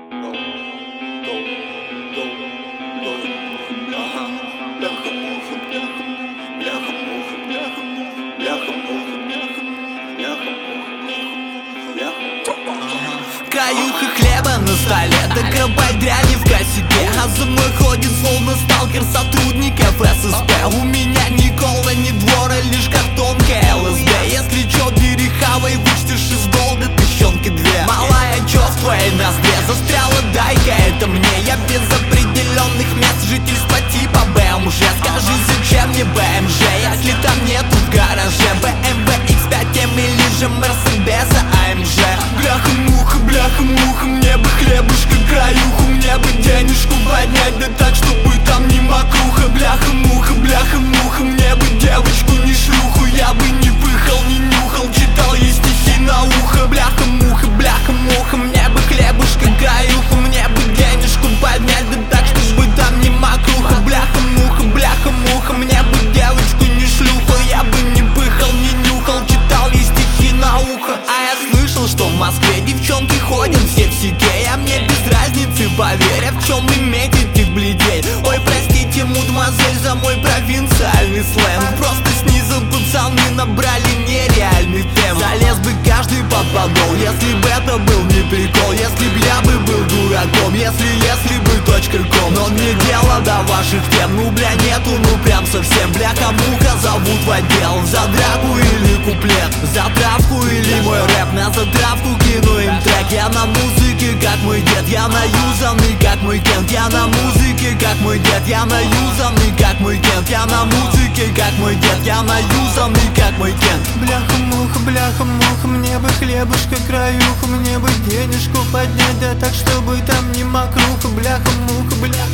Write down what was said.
Каюха хлеба на столе, да копать дряни в косяке. А за мной ходит словно сталкер сотрудников ССП. У меня ни кола, ни двора, лишь картонка ЛСД. Если чё, бери хавай, вычтешь из долга тыщенки две. Малая, чё в твоей ноздре застряла, дай-ка это мне. Я без определенных мест, жительства типа БМЖ. Скажи, зачем мне БМЖ, если там нету в гараже BMW X5M или же Мерседеса АМЖ. Бляха-муха, бляха-муха, мне бы хлебушка краюху, мне бы денежку поднять, да так, чтобы там не мокруха. Бляха-муха, бляха-муха, мне бы девочку не шлюху, я бы не пыхал, не нюхал, читал ей стихи на ухо. Бляха-муха, бляха-муха, мне бы хлебушка краюху, мне бы денежку поднять, да так, чтобы там не мокруха. Бляха-муха, бляха-муха, мне бы девочку не шлюху, я бы не пыхал, не нюхал, читал ей стихи на ухо. А я слышал, что в Москве девчонки ходят все в сике, а мне без разницы, поверь, а в чем иметь этих бледей. Ой, простите, мудмазель, за мой провинциальный сленг. Просто снизу пацаны набрали нереальный темп. Залез бы каждый под подол, если бы это был не прикол. Если б я бы был дураком, если бы .com. Но не дело до ваших тем, ну бля нету, ну прям совсем. Бляха-муха зовут в отдел, за драку или куплет, за травку или мой рэп. На затравку кину им трек. Я на музыке, как мой дед, я наюзанный, как мой Кент. Я на музыке, как мой дед, я наюзанный, как мой Кент. Я на музыке, как мой дед, я наюзанный, как мой Кент. Бляха-муха, бляха-муха, мне бы хлебушка краюху, мне бы денежку поднять, да так, чтобы там не мокруха. Бляха-муха, бляха